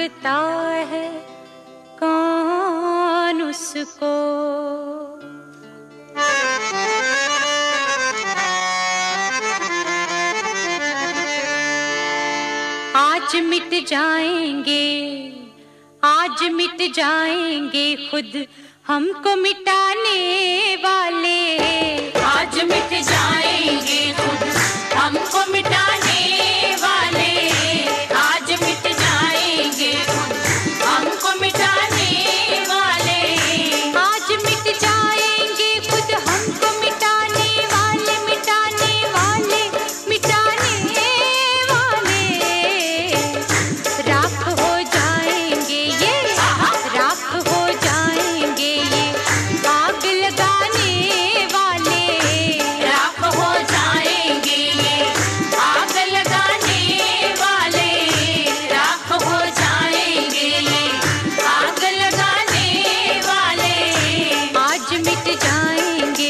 देखता है कौन उसको। आज मिट जाएंगे, आज मिट जाएंगे खुद हमको मिटाने वाले। आज मिट जाएंगे खुद हमको मिटाने वाले। आज मिट जाएंगे खुद हमको मिटाने वाले। आज मिट जाएंगे खुद हमको मिटाने वाले, मिटाने वाले, मिटाने वाले। राख हो जाएंगे ये, राख हो जाएंगे ये आग लगाने वाले। राख हो जाएंगे ये आग लगाने वाले। राख हो जाएंगे ये आग लगाने वाले। आज मिट जाएंगे।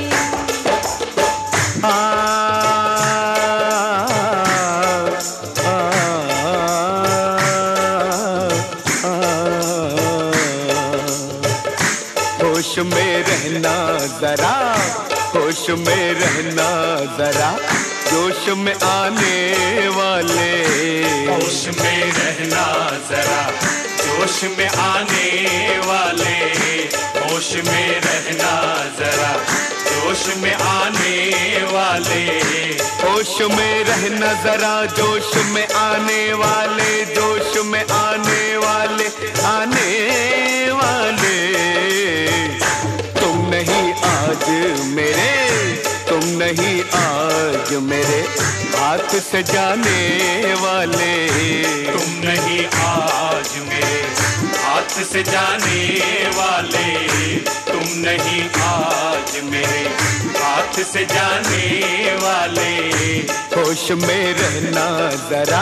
होश में रहना जरा, होश में रहना जरा, जोश में आने वाले। होश में रहना जरा, जोश में आने वाले। होश में रहना जरा, जोश में आने वाले। होश में रहना जरा, जोश में आने वाले, जोश में आने वाले, आने वाले। तुम नहीं आज मेरे, तुम नहीं आज मेरे हाथ से जाने वाले। तुम नहीं आज मेरे हाथ से जाने वाले। तुम नहीं आज मेरे हाथ से जाने वाले। होश में रहना जरा।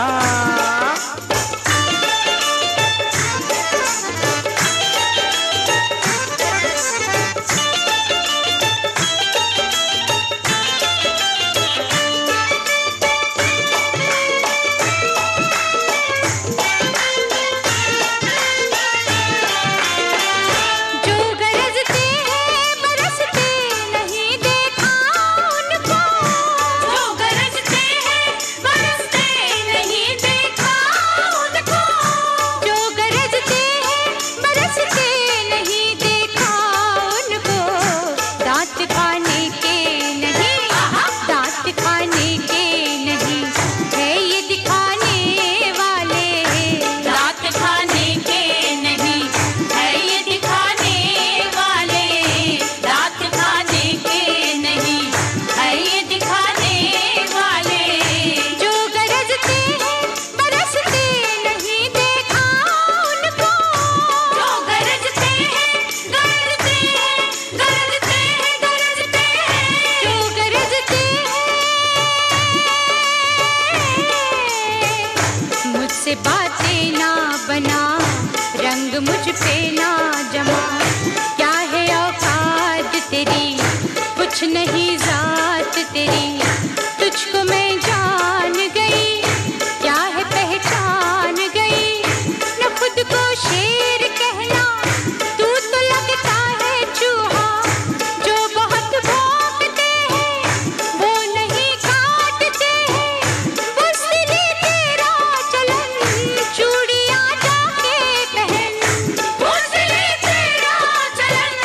मुझसे बातें ना बना, रंग मुझ पे ना जमा। क्या है औकात तेरी, कुछ नहीं जात तेरी। तुझको मैं जान गई, क्या है पहचान गई। न खुद को शेर कहना, तू तो लगता है चूहा। जो बहुत भौंकते हैं वो नहीं काटते हैं। बुज़दिली तेरा चलन, चूड़ियां जाके पहन। बुज़दिली तेरा चलन,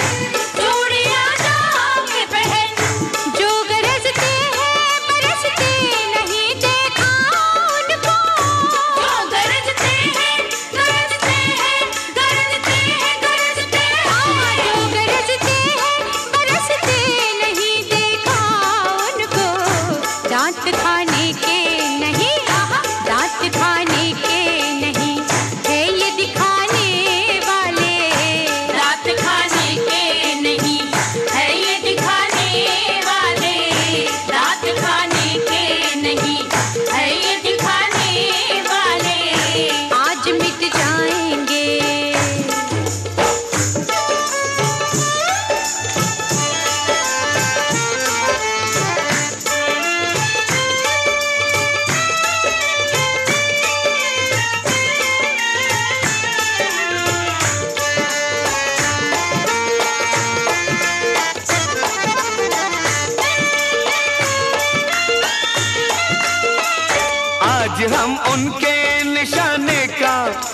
चूड़ियां जाके पहन। जो गरजते हैं बरसते नहीं।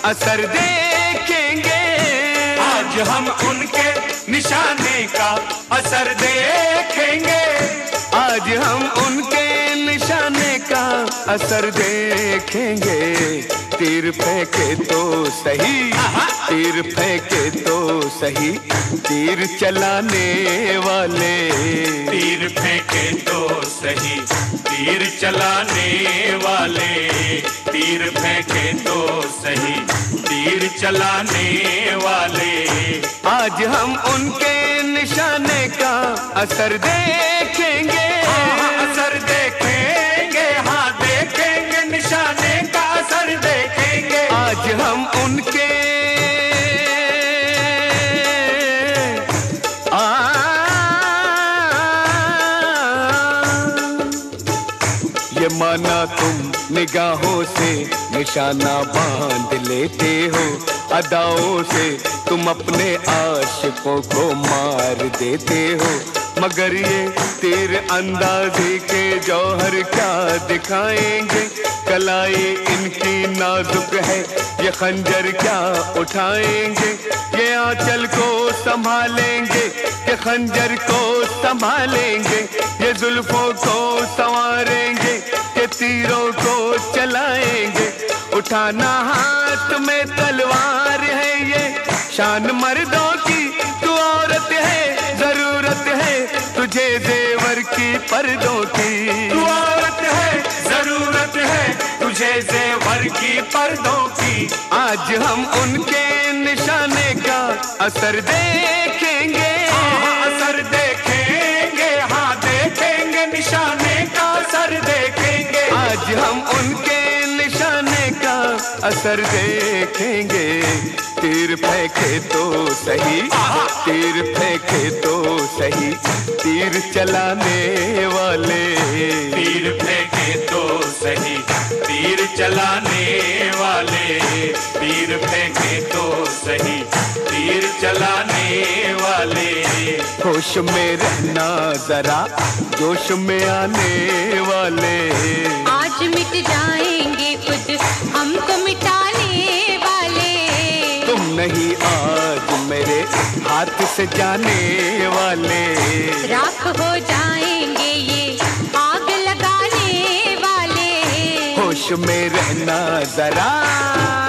असर देखेंगे। आज हम उनके निशाने का असर देखेंगे। आज हम उनके निशाने का असर देखेंगे। तीर फेंके तो सही, तीर फेंके तो सही, तीर चलाने वाले। तीर फेंके तो सही, तीर चलाने वाले। तीर फेंके तो सही, तीर चलाने वाले। आज हम उनके निशाने का असर देखेंगे। असर देखेंगे, हाँ देखेंगे, निशाने का असर देखेंगे। आज हम उनके ये माना तुम निगाहों से निशाना बांध लेते हो, अदाओं से तुम अपने आशिकों को मार देते हो। मगर ये तीर अंदाजी के जौहर क्या दिखाएंगे। कलाई इनकी नाजुक है, ये खंजर क्या उठाएंगे। ये आंचल को संभालेंगे, ये खंजर को संभालेंगे। ये जुल्फों को संवारेंगे, ये तीरों को चलाएंगे। उठाना हाथ में तलवार है, ये शान मर्दों की, तू औरत है, जरूरत है तुझे जेवर की पर्दों की। तू औरत है, जरूरत है तुझे जेवर की पर्दों की। आज हम उनके निशाने का असर देखेंगे। असर देखेंगे, हाँ देखेंगे, निशाने का असर देखेंगे। आज हम उनके निशाने का असर देखेंगे। तीर फेंके तो सही, तीर फेंके तो सही, तीर चलाने वाले। तीर फेंके तो सही, तीर चलाने वाले। तीर फेंके तो सही, तीर चलाने वाले। होश में रहना जरा, जोश में आने वाले। आज मिट जाएंगे खुद हमको मिटाने वाले। तुम नहीं आज मेरे हाथ से जाने वाले। राख हो जाएंगे ये आग लगाने वाले। होश में रहना जरा।